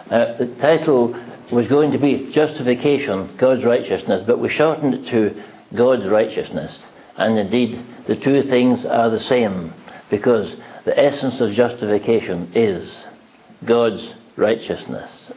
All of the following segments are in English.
The title was going to be Justification, God's Righteousness, but we shortened it to God's Righteousness. And indeed, the two things are the same, because the essence of justification is God's righteousness.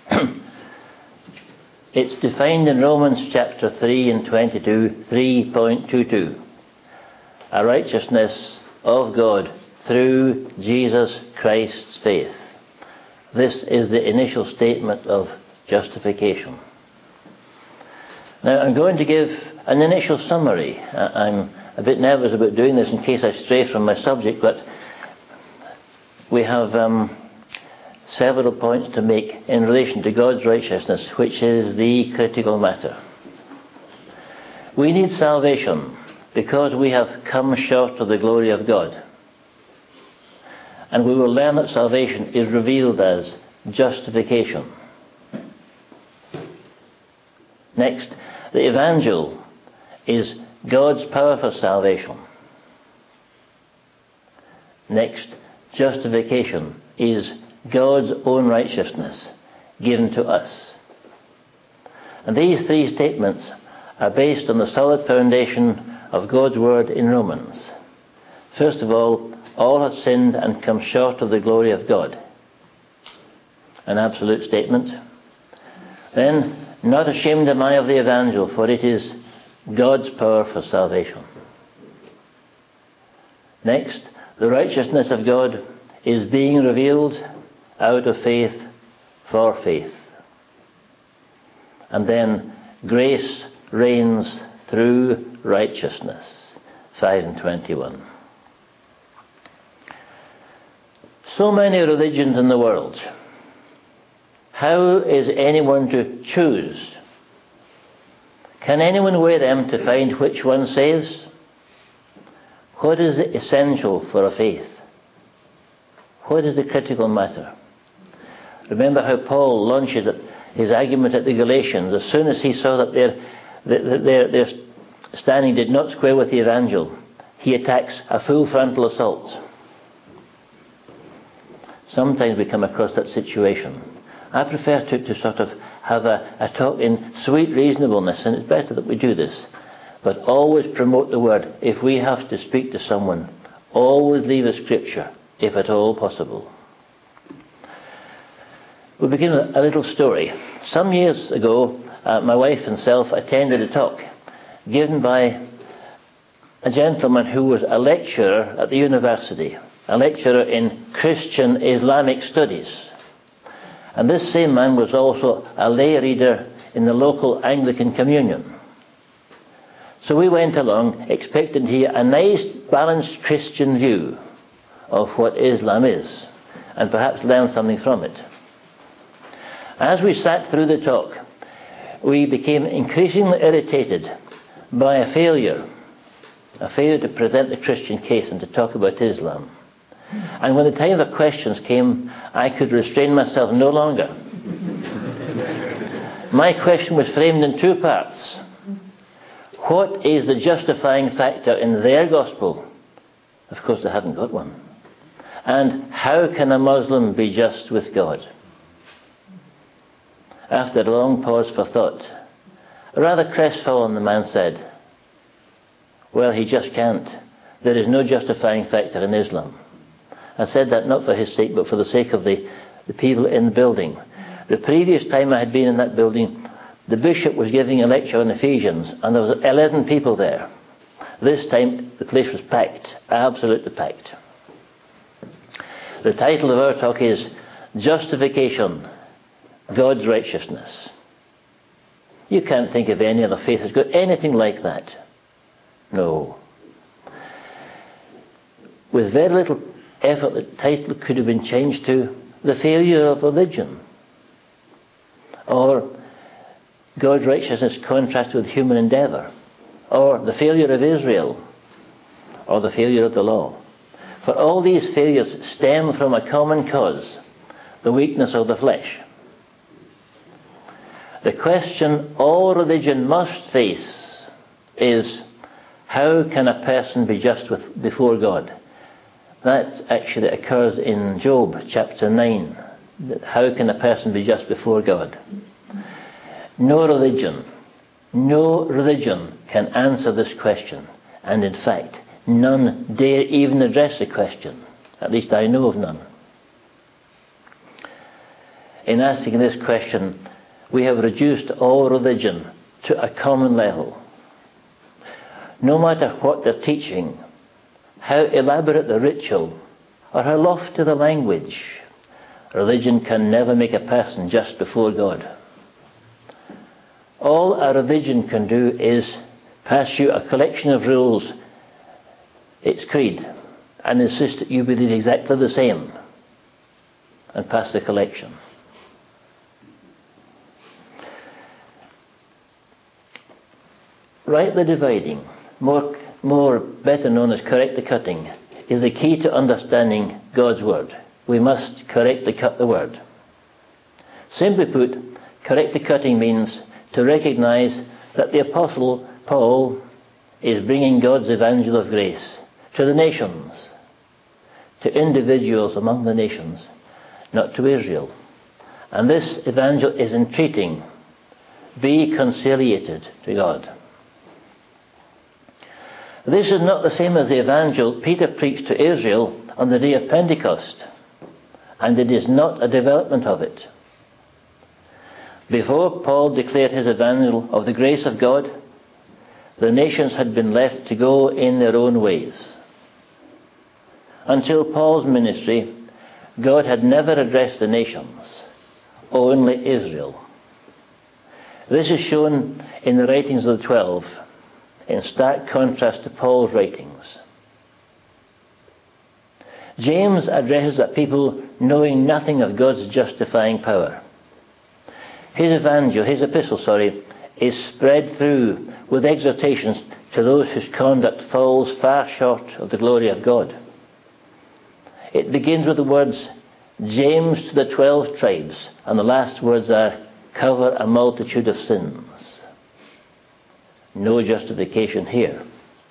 It's defined in Romans chapter 3 and 22, 3.22. A righteousness of God through Jesus Christ's faith. This is the initial statement of justification. Now I'm going to give an initial summary. I'm a bit nervous about doing this in case I stray from my subject, but we have several points to make in relation to God's righteousness, which is the critical matter. We need salvation because we have come short of the glory of God. And we will learn that salvation is revealed as justification. Next, the evangel is God's power for salvation. Next, justification is God's own righteousness given to us. And these three statements are based on the solid foundation of God's word in Romans. First of all have sinned and come short of the glory of God. An absolute statement. Then, not ashamed am I of the evangel, for it is God's power for salvation. Next, the righteousness of God is being revealed out of faith for faith. And then, grace reigns through righteousness. 5 and 21. So many religions in the world. How is anyone to choose? Can anyone weigh them to find which one saves? What is essential for a faith? What is the critical matter? Remember how Paul launches his argument at the Galatians. As soon as he saw that their standing did not square with the evangel, he attacks a full frontal assault. Sometimes we come across that situation. I prefer to sort of have a talk in sweet reasonableness, and it's better that we do this. But always promote the word. If we have to speak to someone, always leave a scripture, if at all possible. We'll begin with a little story. Some years ago, my wife and self attended a talk given by a gentleman who was a lecturer at the university, a lecturer in Christian Islamic studies. And this same man was also a lay reader in the local Anglican communion. So we went along expecting to hear a nice balanced Christian view of what Islam is, and perhaps learn something from it. As we sat through the talk, we became increasingly irritated by a failure to present the Christian case and to talk about Islam. And when the time for questions came, I could restrain myself no longer. My question was framed in two parts. What is the justifying factor in their gospel? Of course, they haven't got one. And how can a Muslim be just with God? After a long pause for thought, rather crestfallen, the man said, well, he just can't. There is no justifying factor in Islam. I said that not for his sake, but for the sake of the people in the building. The previous time I had been in that building, the bishop was giving a lecture on Ephesians, and there was 11 people there. This time, the place was packed, absolutely packed. The title of our talk is Justification, God's Righteousness. You can't think of any other faith that's got anything like that. No. With very little effort, the title could have been changed to The Failure of Religion, or God's Righteousness contrasted with Human Endeavour, or The Failure of Israel, or The Failure of the Law. For all these failures stem from a common cause, the weakness of the flesh. The question all religion must face is, how can a person be just before God? That actually occurs in Job chapter 9. How can a person be just before God? No religion can answer this question. And in fact, none dare even address the question. At least I know of none. In asking this question, we have reduced all religion to a common level. No matter what they're teaching, how elaborate the ritual, or how lofty the language, religion can never make a person just before God. All a religion can do is pass you a collection of rules, its creed, and insist that you believe exactly the same, and pass the collection. Rightly dividing, better known as correctly cutting, is the key to understanding God's word. We must correctly cut the word. Simply put, correctly cutting means to recognize that the Apostle Paul is bringing God's evangel of grace to the nations, to individuals among the nations, not to Israel. And this evangel is entreating, be conciliated to God. This is not the same as the evangel Peter preached to Israel on the day of Pentecost, and it is not a development of it. Before Paul declared his evangel of the grace of God, the nations had been left to go in their own ways. Until Paul's ministry, God had never addressed the nations, only Israel. This is shown in the writings of the 12, in stark contrast to Paul's writings. James addresses a people knowing nothing of God's justifying power. His epistle, is spread through with exhortations to those whose conduct falls far short of the glory of God. It begins with the words, James to the 12 tribes, and the last words are, cover a multitude of sins. No justification here.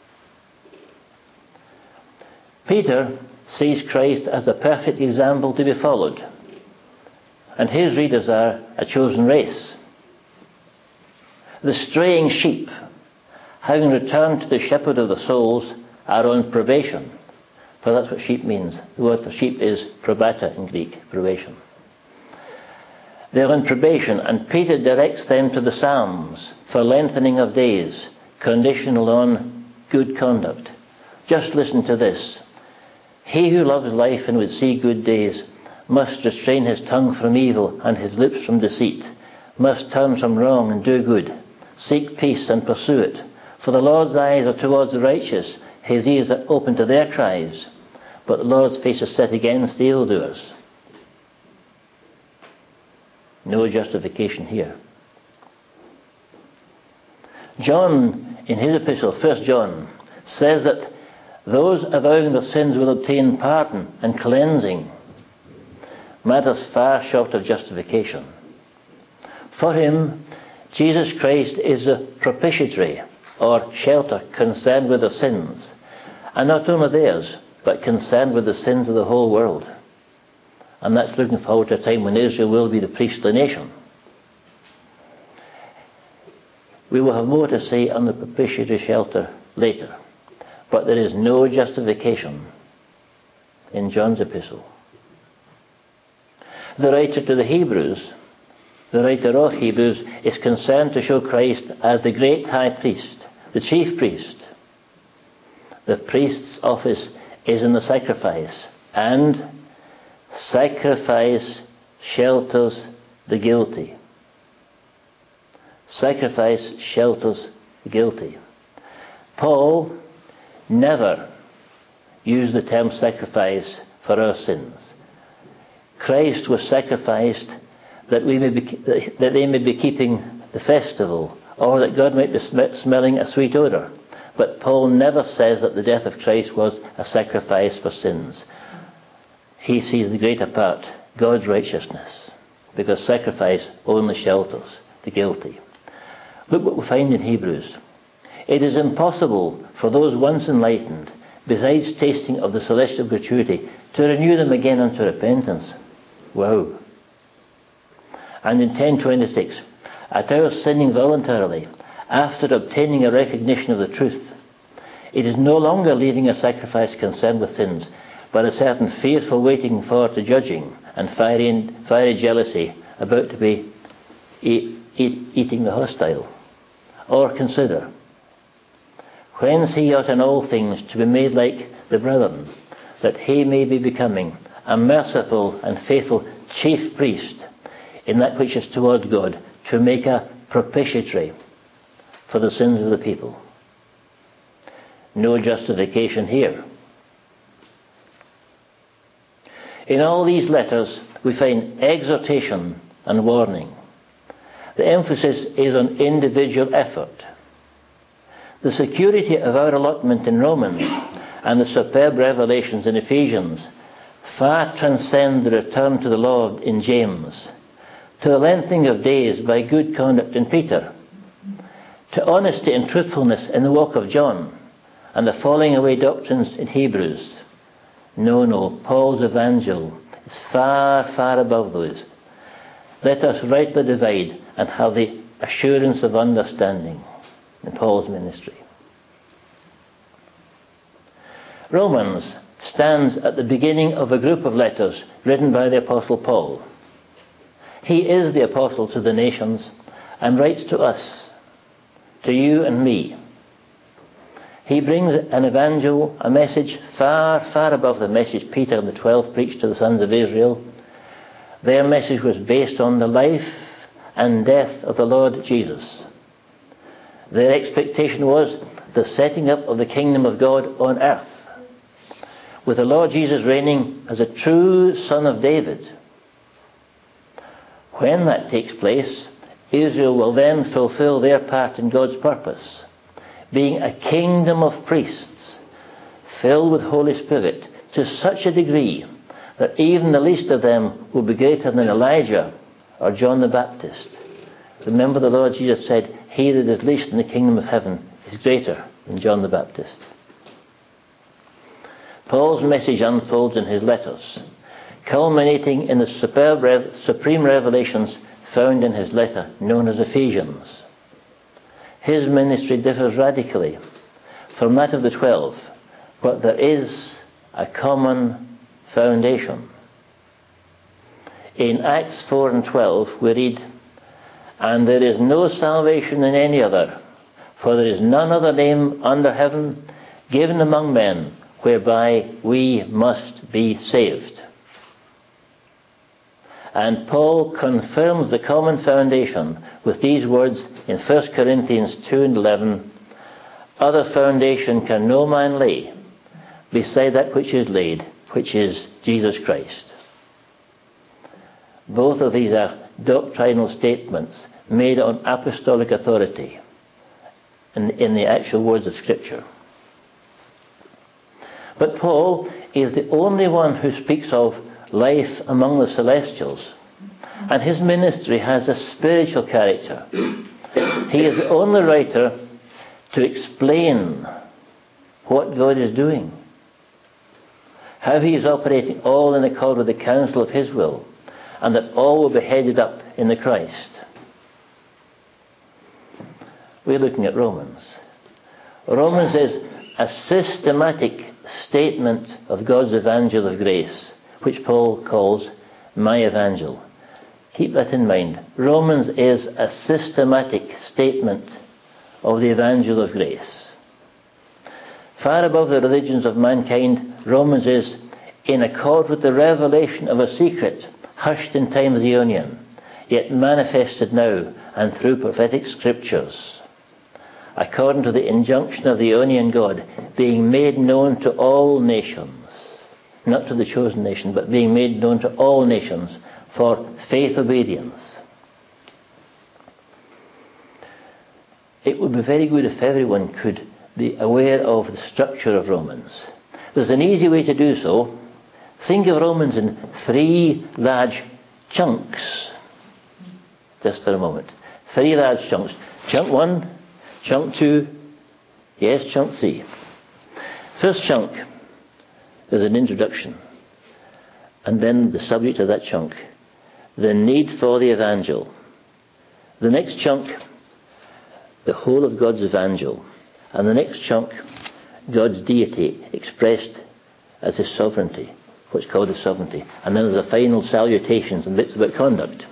Peter sees Christ as the perfect example to be followed, and his readers are a chosen race. The straying sheep, having returned to the shepherd of the souls, are on probation, for that's what sheep means. The word for sheep is probata in Greek, probation. They're on probation, and Peter directs them to the Psalms for lengthening of days, conditional on good conduct. Just listen to this. He who loves life and would see good days must restrain his tongue from evil and his lips from deceit, must turn from wrong and do good, seek peace and pursue it. For the Lord's eyes are towards the righteous, his ears are open to their cries, but the Lord's face is set against evildoers. No justification here. John, in his epistle, 1 John, says that those avowing their sins will obtain pardon and cleansing. Matters far short of justification. For him, Jesus Christ is a propitiatory, or shelter, concerned with their sins, and not only theirs, but concerned with the sins of the whole world. And that's looking forward to a time when Israel will be the priestly nation. We will have more to say on the propitiatory shelter later, but there is no justification in John's epistle. The writer to the Hebrews, the writer of Hebrews, is concerned to show Christ as the great high priest, the chief priest. The priest's office is in the sacrifice, and sacrifice shelters the guilty. Sacrifice shelters the guilty. Paul never used the term sacrifice for our sins. Christ was sacrificed that they may be keeping the festival, or that God might be smelling a sweet odour. But Paul never says that the death of Christ was a sacrifice for sins. He sees the greater part, God's righteousness, because sacrifice only shelters the guilty. Look what we find in Hebrews. It is impossible for those once enlightened, besides tasting of the celestial gratuity, to renew them again unto repentance. Wow. And in 10:26, at our sinning voluntarily, after obtaining a recognition of the truth, it is no longer leaving a sacrifice concerned with sins, but a certain fearful waiting for to judging and fiery jealousy about to be eating the hostile. Or consider, whence he ought in all things to be made like the brethren, that he may be becoming a merciful and faithful chief priest in that which is toward God, to make a propitiatory for the sins of the people. No justification here. In all these letters we find exhortation and warning. The emphasis is on individual effort. The security of our allotment in Romans and the superb revelations in Ephesians far transcend the return to the law in James, to the lengthening of days by good conduct in Peter, to honesty and truthfulness in the walk of John, and the falling away doctrines in Hebrews. No, Paul's evangel is far, far above those. Let us rightly divide and have the assurance of understanding in Paul's ministry. Romans stands at the beginning of a group of letters written by the Apostle Paul. He is the apostle to the nations and writes to us, to you and me. He brings an evangel, a message far, far above the message Peter and the 12 preached to the sons of Israel. Their message was based on the life and death of the Lord Jesus. Their expectation was the setting up of the kingdom of God on earth, with the Lord Jesus reigning as a true son of David. When that takes place, Israel will then fulfill their part in God's purpose, being a kingdom of priests filled with Holy Spirit to such a degree that even the least of them will be greater than Elijah or John the Baptist. Remember, the Lord Jesus said, he that is least in the kingdom of heaven is greater than John the Baptist. Paul's message unfolds in his letters, culminating in the supreme revelations found in his letter known as Ephesians. His ministry differs radically from that of the 12, but there is a common foundation. In Acts 4 and 12 we read, and there is no salvation in any other, for there is none other name under heaven given among men whereby we must be saved. And Paul confirms the common foundation with these words in 1 Corinthians 2 and 11, other foundation can no man lay beside that which is laid, which is Jesus Christ. Both of these are doctrinal statements made on apostolic authority in the actual words of Scripture. But Paul is the only one who speaks of life among the celestials, and his ministry has a spiritual character. He is the only writer to explain what God is doing, how he is operating all in accord with the counsel of his will, and that all will be headed up in the Christ. We're looking at Romans. Romans is a systematic statement of God's evangel of grace, which Paul calls my evangel. Keep that in mind. Romans is a systematic statement of the evangel of grace. Far above the religions of mankind, Romans is in accord with the revelation of a secret hushed in time of the Ionian, yet manifested now and through prophetic scriptures, according to the injunction of the Ionian God, being made known to all nations, not to the chosen nation, but being made known to all nations for faith obedience. It would be very good if everyone could be aware of the structure of Romans. There's an easy way to do so. Think of Romans in 3 large chunks. Just for a moment. 3 large chunks. Chunk 1, chunk 2, yes, chunk 3. First chunk, there's an introduction, and then the subject of that chunk. the need for the evangel. The next chunk, the whole of God's evangel. And the next chunk, God's deity expressed as his sovereignty, what's called his sovereignty. And then there's a final salutations and bits about conduct.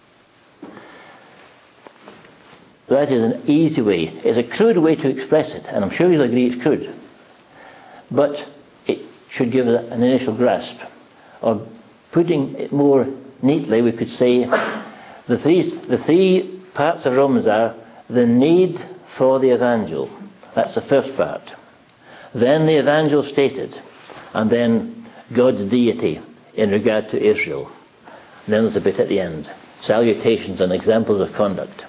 That is an easy way. It's a crude way to express it, and I'm sure you'll agree it's crude. But it should give an initial grasp. Or putting it more neatly, we could say the three parts of Romans are the need for the evangel. That's the first part. Then the evangel stated, and then God's deity in regard to Israel. And then there's a bit at the end. Salutations and examples of conduct.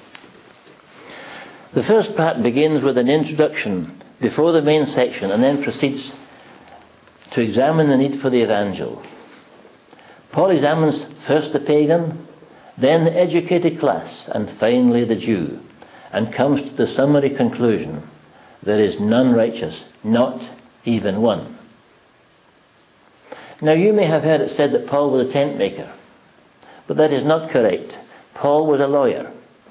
The first part begins with an introduction before the main section and then proceeds to examine the need for the evangel. Paul examines first the pagan, then the educated class, and finally the Jew, and comes to the summary conclusion: there is none righteous, not even one. Now you may have heard it said that Paul was a tent maker, but that is not correct. Paul was a lawyer,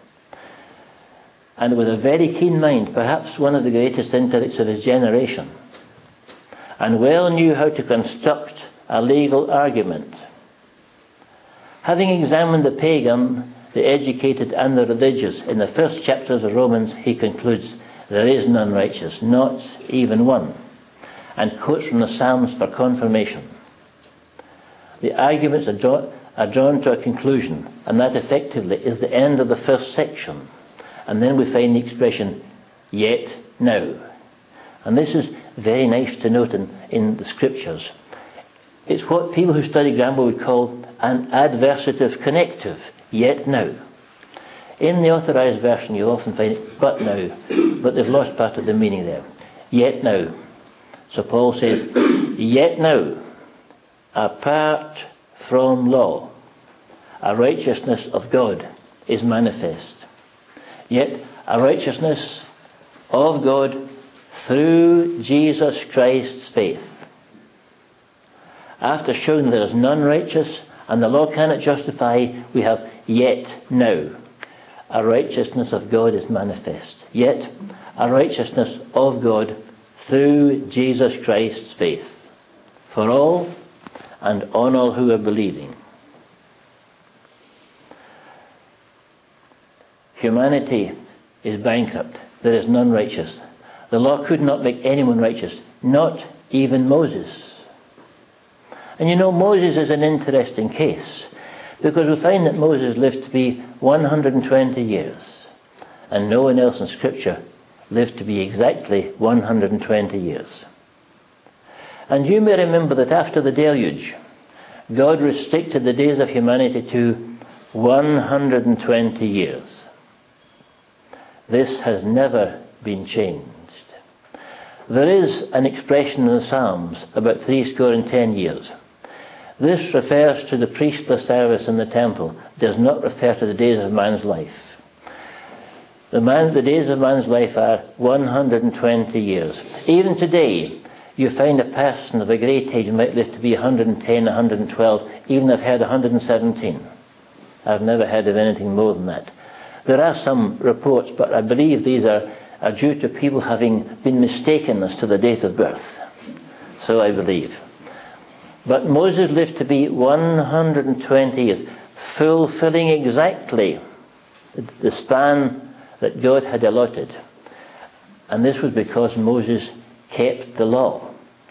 and with a very keen mind, perhaps one of the greatest intellects of his generation, and well knew how to construct a legal argument. Having examined the pagan, the educated and the religious in the first chapters of Romans, he concludes, there is none righteous, not even one, and quotes from the Psalms for confirmation. The arguments are drawn to a conclusion, and that effectively is the end of the first section. And then we find the expression, yet now. And this is very nice to note in the scriptures. It's what people who study grammar would call an adversative connective, yet now. In the authorized version you'll often find it, but now, but they've lost part of the meaning there. Yet now. So Paul says, yet now, apart from law, a righteousness of God is manifest. Yet a righteousness of God through Jesus Christ's faith. After showing there is none righteous and the law cannot justify, we have yet now. A righteousness of God is manifest. Yet a righteousness of God through Jesus Christ's faith. For all and on all who are believing. Humanity is bankrupt. There is none righteous. The law could not make anyone righteous, not even Moses. And you know, Moses is an interesting case, because we find that Moses lived to be 120 years, and no one else in Scripture lived to be exactly 120 years. And you may remember that after the deluge, God restricted the days of humanity to 120 years. This has never been changed. There is an expression in the Psalms about 70 years. This refers to the priestly service in the temple, does not refer to the days of man's life. The days of man's life are 120 years. Even today, you find a person of a great age might live to be 110, 112, even I've heard 117. I've never heard of anything more than that. There are some reports, but I believe these are due to people having been mistaken as to the date of birth. So I believe. But Moses lived to be 120 years, fulfilling exactly the span that God had allotted. And this was because Moses kept the law.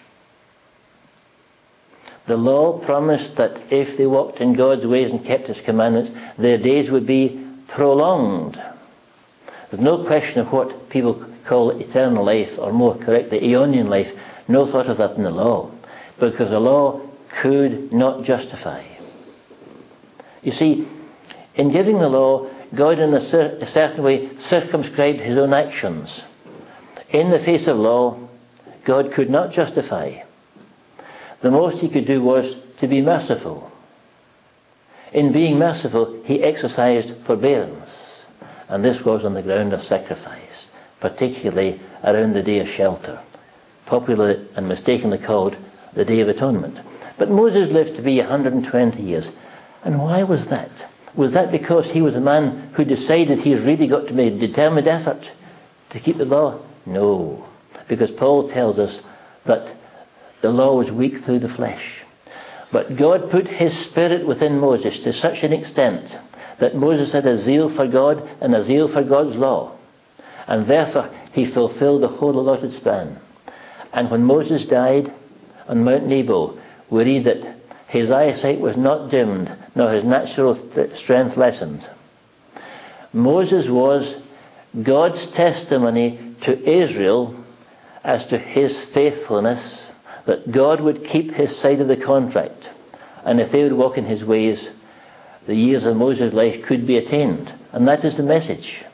The law promised that if they walked in God's ways and kept his commandments, their days would be prolonged. There's no question of what people call eternal life, or more correctly, aeonian life. No thought of that in the law, because the law could not justify. You see, in giving the law, God in a certain way circumscribed his own actions. In the face of law, God could not justify. The most he could do was to be merciful. In being merciful, he exercised forbearance. And this was on the ground of sacrifice, particularly around the Day of Shelter, popularly and mistakenly called the Day of Atonement. But Moses lived to be 120 years. And why was that? Was that because he was a man who decided he's really got to make a determined effort to keep the law? No, because Paul tells us that the law was weak through the flesh. But God put his spirit within Moses to such an extent that Moses had a zeal for God and a zeal for God's law. And therefore he fulfilled the whole allotted span. And when Moses died on Mount Nebo, we read that his eyesight was not dimmed, nor his natural strength lessened. Moses was God's testimony to Israel as to his faithfulness, that God would keep his side of the contract, and if they would walk in his ways, the years of Moses' life could be attained. And that is the message.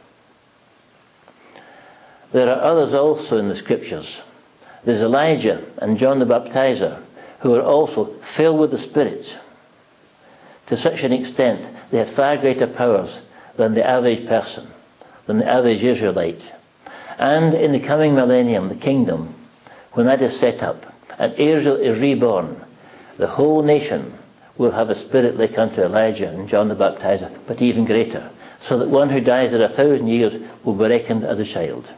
There are others also in the scriptures. There's Elijah and John the Baptizer, who are also filled with the Spirit to such an extent they had far greater powers than the average person, than the average Israelite. And in the coming millennium, the kingdom, when that is set up and Israel is reborn, the whole nation will have a spirit like unto Elijah and John the Baptizer, but even greater, so that one who dies at 1,000 years will be reckoned as a child.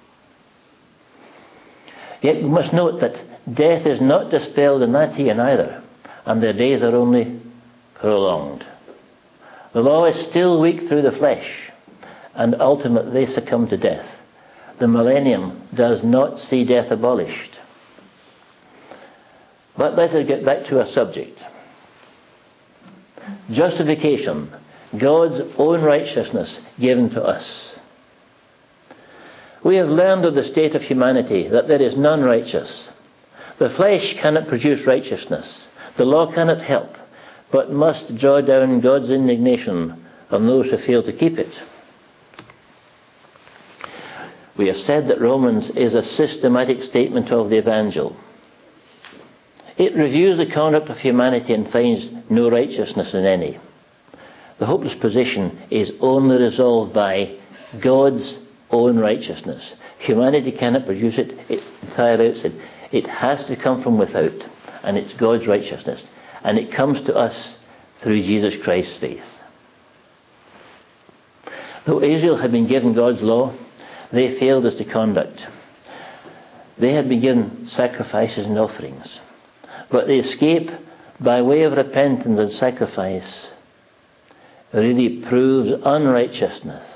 Yet we must note that death is not dispelled in that year neither, and their days are only prolonged. The law is still weak through the flesh, and ultimately they succumb to death. The millennium does not see death abolished. But let us get back to our subject. Justification, God's own righteousness given to us. We have learned of the state of humanity that there is none righteous. The flesh cannot produce righteousness. The law cannot help, but must draw down God's indignation on those who fail to keep it. We have said that Romans is a systematic statement of the Evangel. It reviews the conduct of humanity and finds no righteousness in any. The hopeless position is only resolved by God's own righteousness. Humanity cannot produce it. It's entire outside. It has to come from without, and it's God's righteousness. And it comes to us through Jesus Christ's faith. Though Israel had been given God's law, they failed as to conduct. They had been given sacrifices and offerings. But the escape by way of repentance and sacrifice really proves unrighteousness.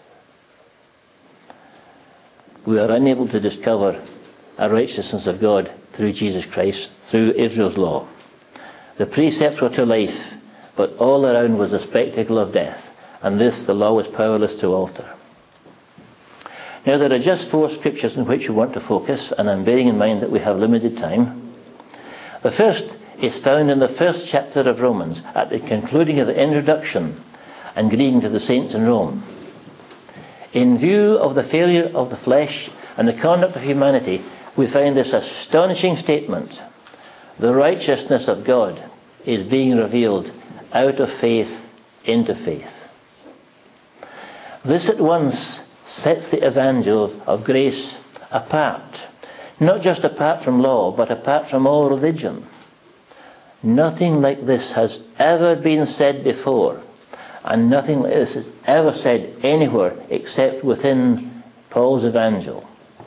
We are unable to discover a righteousness of God through Jesus Christ, through Israel's law. The precepts were to life, but all around was a spectacle of death, and this the law was powerless to alter. Now there are just 4 scriptures in which we want to focus, and I'm bearing in mind that we have limited time. The first is found in the 1st chapter of Romans, at the concluding of the introduction and greeting to the saints in Rome. In view of the failure of the flesh and the conduct of humanity, we find this astonishing statement: the righteousness of God is being revealed out of faith into faith. This at once sets the evangel of grace apart, not just apart from law, but apart from all religion. Nothing like this has ever been said before, and nothing like this is ever said anywhere except within Paul's evangel.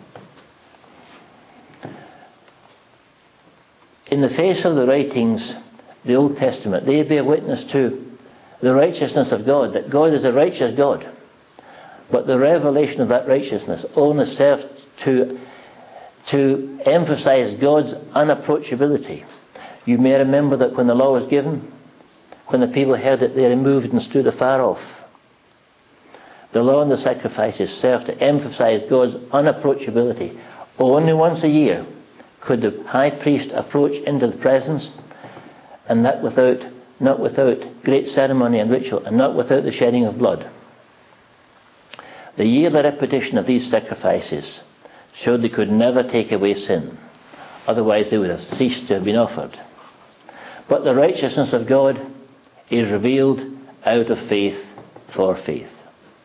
In the face of the writings, the Old Testament, they bear witness to the righteousness of God, that God is a righteous God. But the revelation of that righteousness only serves to emphasize God's unapproachability. You may remember that when the law was given, when the people heard it, they removed and stood afar off. The law and the sacrifices serve to emphasize God's unapproachability. Only once a year could the high priest approach into the presence, and that not without great ceremony and ritual, and not without the shedding of blood. The yearly repetition of these sacrifices showed they could never take away sin. Otherwise they would have ceased to have been offered. But the righteousness of God is revealed out of faith for faith.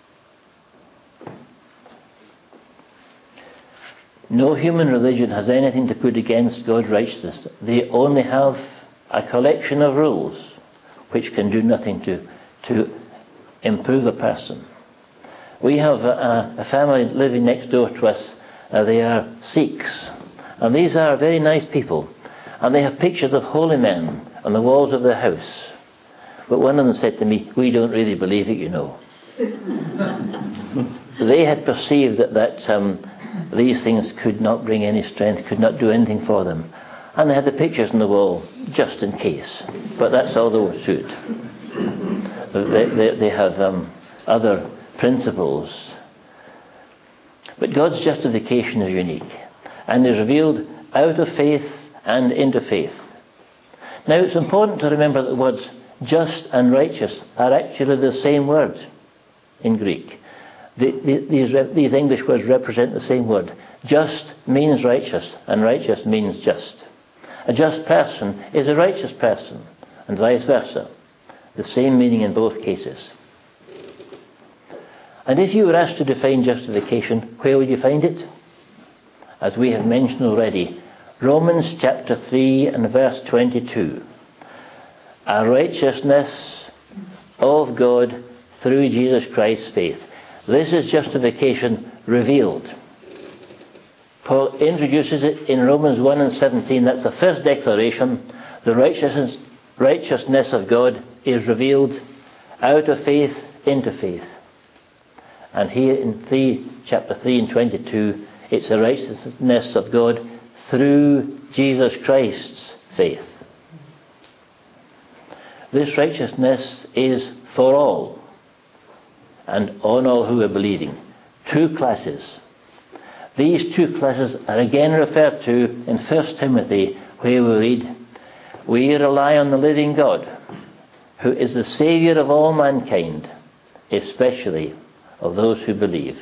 No human religion has anything to put against God's righteousness. They only have a collection of rules which can do nothing to improve a person. We have a family living next door to us. They are Sikhs, and these are very nice people, and they have pictures of holy men on the walls of their house. But one of them said to me, "We don't really believe it, you know." They had perceived that these things could not bring any strength, could not do anything for them. And they had the pictures on the wall, just in case. But that's all there was to it. They have other principles. But God's justification is unique, and is revealed out of faith and into faith. Now it's important to remember that the words just and righteous are actually the same word in Greek. These English words represent the same word. Just means righteous, and righteous means just. A just person is a righteous person, and vice versa. The same meaning in both cases. And if you were asked to define justification, where would you find it? As we have mentioned already, Romans chapter 3 and verse 22. A righteousness of God through Jesus Christ's faith. This is justification revealed. Paul introduces it in Romans 1 and 17. That's the first declaration. The righteousness of God is revealed out of faith into faith. And here in chapter 3 and 22, it's the righteousness of God through Jesus Christ's faith. This righteousness is for all, and on all who are believing. Two classes. These two classes are again referred to in 1 Timothy, where we read, "We rely on the living God, who is the Saviour of all mankind, especially of those who believe."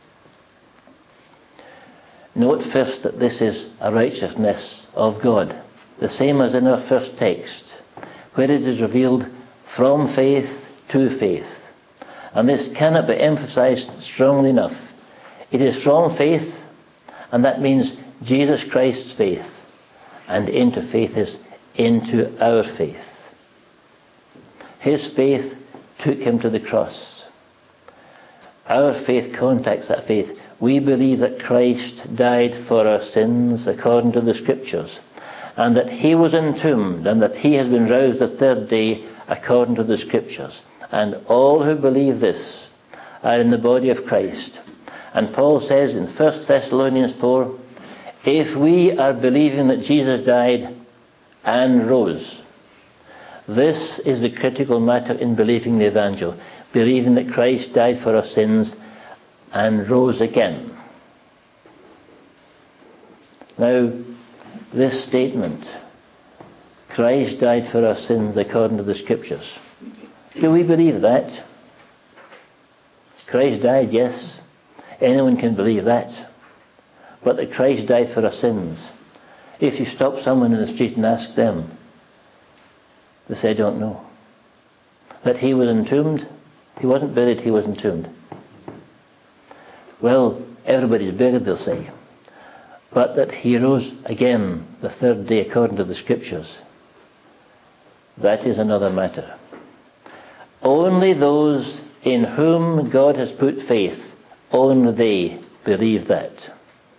Note first that this is a righteousness of God, the same as in our first text, where it is revealed from faith to faith. And this cannot be emphasized strongly enough. It is from faith, and that means Jesus Christ's faith, and into faith is into our faith. His faith took him to the cross. Our faith contacts that faith. We believe that Christ died for our sins according to the Scriptures, and that he was entombed, and that he has been roused the third day according to the Scriptures. And all who believe this are in the body of Christ. And Paul says in 1 Thessalonians 4, if we are believing that Jesus died and rose, this is the critical matter in believing the Evangel, believing that Christ died for our sins and rose again. Now, this statement, Christ died for our sins according to the Scriptures, do we believe that? Christ died, yes. Anyone can believe that. But that Christ died for our sins. If you stop someone in the street and ask them, they say, I don't know. That he was entombed, he wasn't buried, he was entombed. Well, everybody's buried, they'll say. But that he rose again the third day according to the Scriptures, that is another matter. Only those in whom God has put faith, only they believe that.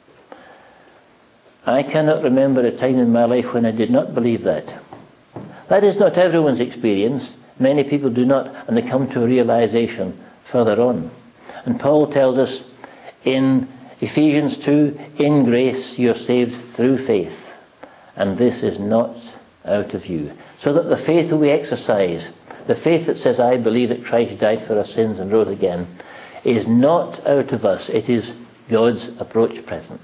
I cannot remember a time in my life when I did not believe that. That is not everyone's experience. Many people do not, and they come to a realization further on. And Paul tells us in Ephesians 2, in grace you are saved through faith, and this is not out of you. So that the faith that we exercise, the faith that says, I believe that Christ died for our sins and rose again, is not out of us. It is God's approach present.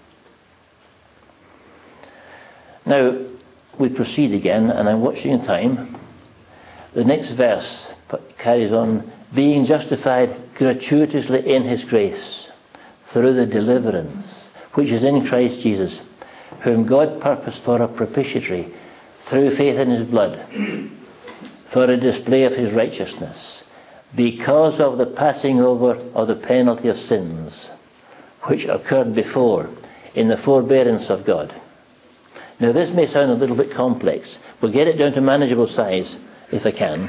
Now, we proceed again, and I'm watching the time. The next verse carries on, being justified gratuitously in his grace, through the deliverance which is in Christ Jesus, whom God purposed for a propitiatory, through faith in his blood, for a display of his righteousness, because of the passing over of the penalty of sins, which occurred before in the forbearance of God. Now this may sound a little bit complex. We'll get it down to manageable size if I can.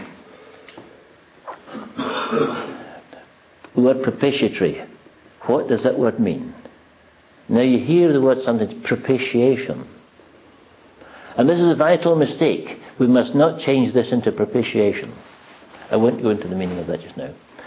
The word propitiatory. What does that word mean? Now you hear the word something, propitiation. And this is a vital mistake. We must not change this into propitiation. I won't go into the meaning of that just now.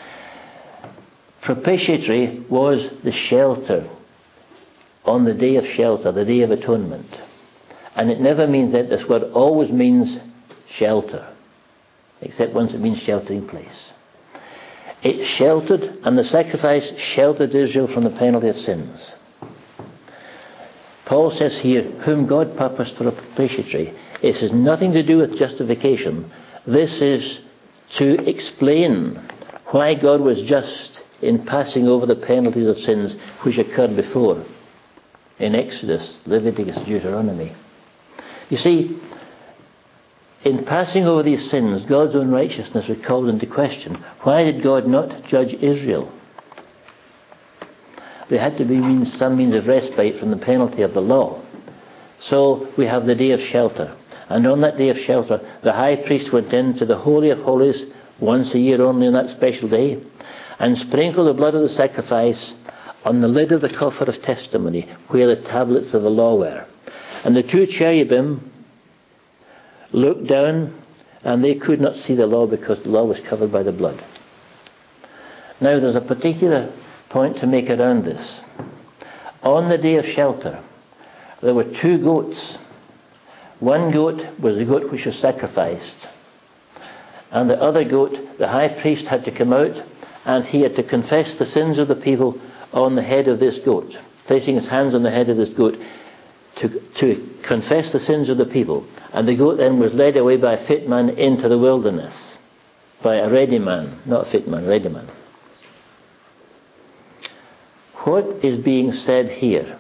Propitiatory was the shelter on the day of shelter, the day of atonement. And it never means that. This word always means shelter, except once it means sheltering place. It sheltered, and the sacrifice sheltered Israel from the penalty of sins. Paul says here, whom God purposed for a propitiatory. It has nothing to do with justification. This is to explain why God was just in passing over the penalties of sins which occurred before in Exodus, Leviticus, Deuteronomy. You see, in passing over these sins, God's own righteousness was called into question. Why did God not judge Israel? There had to be some means of respite from the penalty of the law. So we have the day of shelter. And on that day of shelter, the high priest went into the Holy of Holies once a year only on that special day, and sprinkled the blood of the sacrifice on the lid of the coffer of testimony, where the tablets of the law were. And the two cherubim looked down, and they could not see the law because the law was covered by the blood. Now there's a particular point to make around this. On the day of shelter, there were two goats. One goat was the goat which was sacrificed, and the other goat, the high priest had to come out, and he had to confess the sins of the people on the head of this goat, placing his hands on the head of this goat to confess the sins of the people. And the goat then was led away by a fit man into the wilderness, by a ready man, not a fit man, ready man. What is being said here?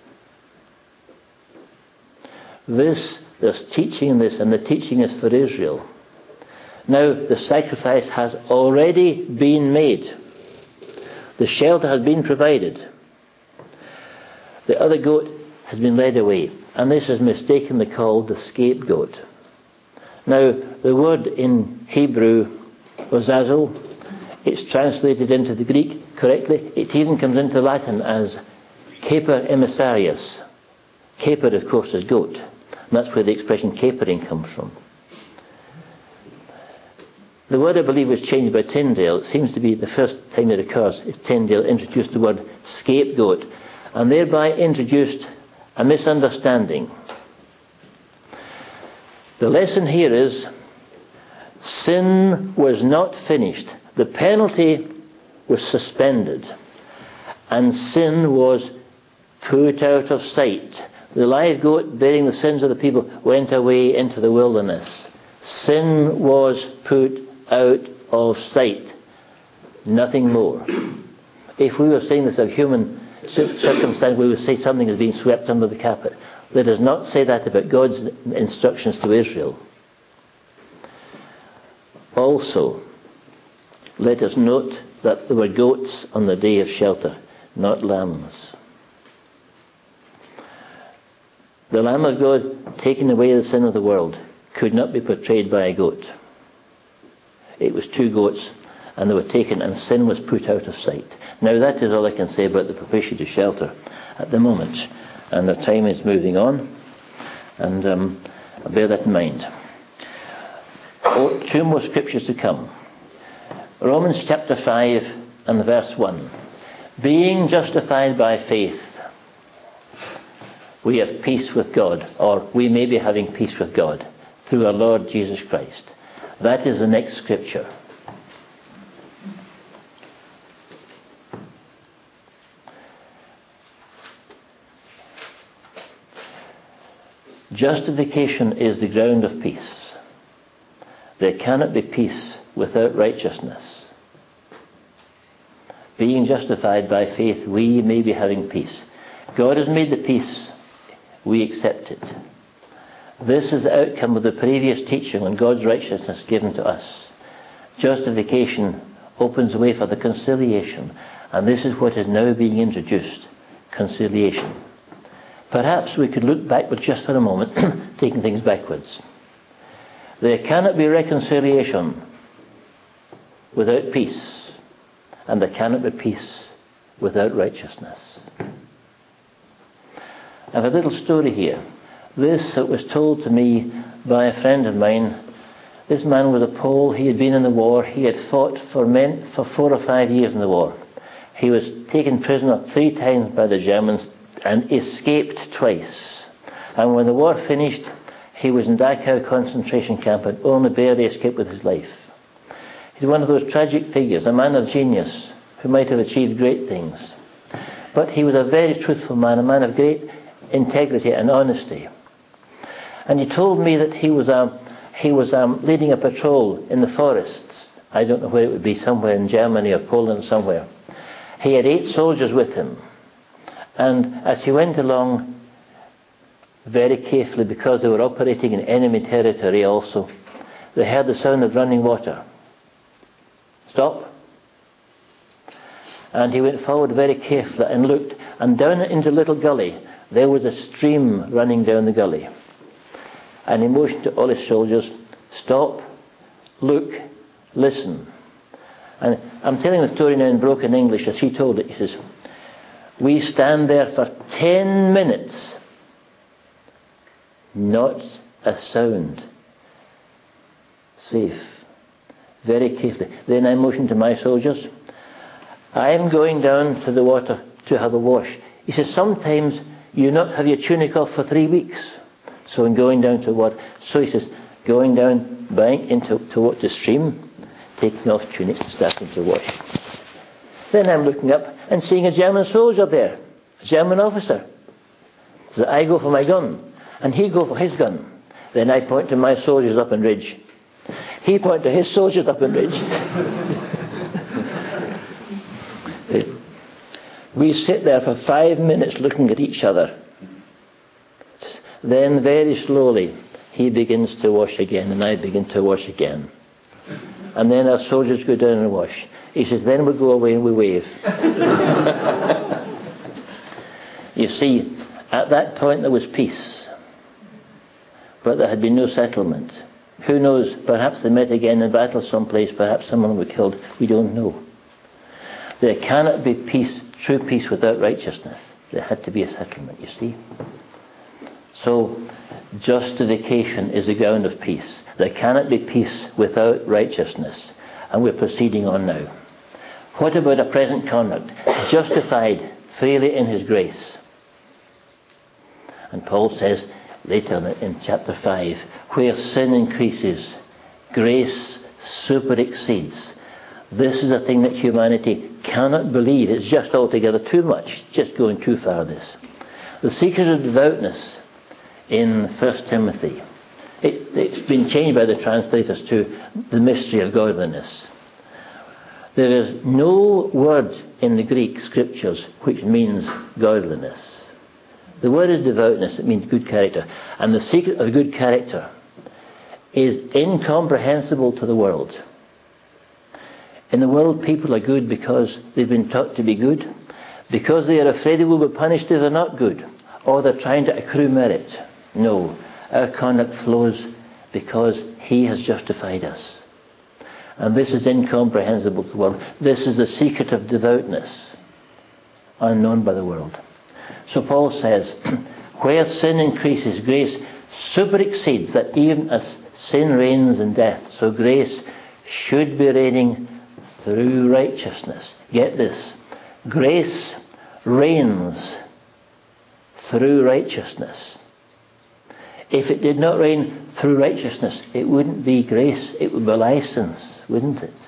There's teaching in this, and the teaching is for Israel. Now, the sacrifice has already been made. The shelter has been provided. The other goat has been led away, and this is mistakenly called the scapegoat. Now, the word in Hebrew, ozazel, it's translated into the Greek correctly. It even comes into Latin as caper emissarius. Caper, of course, is goat. And that's where the expression capering comes from. The word, I believe, was changed by Tyndale. It seems to be the first time it occurs is Tyndale introduced the word scapegoat, and thereby introduced a misunderstanding. The lesson here is sin was not finished. The penalty was suspended, and sin was put out of sight. The live goat bearing the sins of the people went away into the wilderness. Sin was put out of sight. Nothing more. If we were saying this of human circumstance, we would say something is being swept under the carpet. Let us not say that about God's instructions to Israel. Also, let us note that there were goats on the day of shelter, not lambs. The Lamb of God taking away the sin of the world could not be portrayed by a goat. It was two goats, and they were taken, and sin was put out of sight. Now that is all I can say about the propitiatory shelter at the moment, and the time is moving on, and I'll bear that in mind. Two more scriptures to come. Romans chapter 5 and verse 1. Being justified by faith, we have peace with God, or we may be having peace with God, through our Lord Jesus Christ. That is the next scripture. Justification is the ground of peace. There cannot be peace without righteousness. Being justified by faith, we may be having peace. God has made the peace. We accept it. This is the outcome of the previous teaching on God's righteousness given to us. Justification opens the way for the conciliation, and this is what is now being introduced, conciliation. Perhaps we could look backward just for a moment, taking things backwards. There cannot be reconciliation without peace, and there cannot be peace without righteousness. I have a little story here. This was told to me by a friend of mine. This man was a Pole. He had been in the war. He had fought for 4 or 5 years in the war. He was taken prisoner 3 times by the Germans and escaped twice. And when the war finished, he was in Dachau concentration camp and only barely escaped with his life. He's one of those tragic figures, a man of genius who might have achieved great things. But he was a very truthful man, a man of great integrity and honesty. And he told me that he was leading a patrol in the forests. I don't know where it would be, somewhere in Germany or Poland somewhere. He had 8 soldiers with him. And as he went along, very carefully, because they were operating in enemy territory also, they heard the sound of running water. Stop. And he went forward very carefully and looked, and down into a little gully, there was a stream running down the gully. And he motioned to all his soldiers, stop, look, listen. And I'm telling the story now in broken English as he told it. He says, we stand there for 10 minutes, not a sound, safe, very carefully. Then I motioned to my soldiers, I am going down to the water to have a wash. He says, sometimes you not have your tunic off for 3 weeks. So in going down to what? So he says, going down bank into the stream, taking off tunic and starting to wash. Then I'm looking up and seeing a German soldier there, a German officer. So I go for my gun, and he go for his gun. Then I point to my soldiers up in ridge. He point to his soldiers up in ridge. We sit there for 5 minutes looking at each other. Then very slowly he begins to wash again and I begin to wash again. And then our soldiers go down and wash. He says, then we go away and we wave. You see, at that point there was peace. But there had been no settlement. Who knows, perhaps they met again in battle someplace, perhaps someone was killed. We don't know. There cannot be peace, true peace, without righteousness. There had to be a settlement, you see. So, justification is the ground of peace. There cannot be peace without righteousness. And we're proceeding on now. What about a present conduct? Justified freely in his grace. And Paul says later in chapter 5, where sin increases, grace superexceeds. This is a thing that humanity cannot believe. It's just altogether too much. Just going too far, this. The secret of devoutness in 1 Timothy. It's been changed by the translators to the mystery of godliness. There is no word in the Greek scriptures which means godliness. The word is devoutness. It means good character. And the secret of good character is incomprehensible to the world. In the world, people are good because they've been taught to be good, because they are afraid they will be punished if they're not good, or they're trying to accrue merit. No, our conduct flows because he has justified us. And this is incomprehensible to the world. This is the secret of devoutness, unknown by the world. So Paul says, where sin increases, grace superexceeds, that even as sin reigns in death, so grace should be reigning through righteousness. Get this. Grace reigns through righteousness. If it did not reign through righteousness, it wouldn't be grace, it would be license, wouldn't it?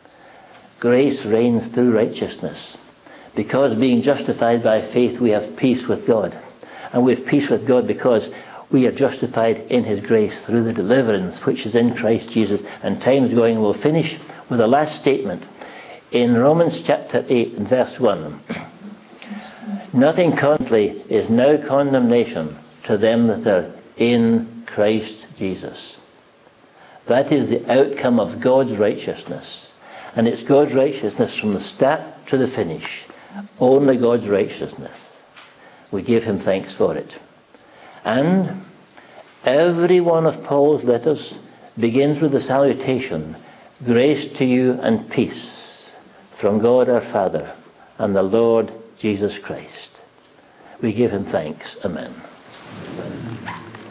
Grace reigns through righteousness. Because being justified by faith, we have peace with God. And we have peace with God because we are justified in his grace through the deliverance which is in Christ Jesus. And time's going, and we'll finish with the last statement in Romans chapter 8 and verse 1. Nothing consequently is now condemnation to them that are in Christ Jesus. That is the outcome of God's righteousness. And it's God's righteousness from the start to the finish. Only God's righteousness. We give him thanks for it. And every one of Paul's letters begins with the salutation, "Grace to you and peace from God our Father and the Lord Jesus Christ." We give him thanks. Amen.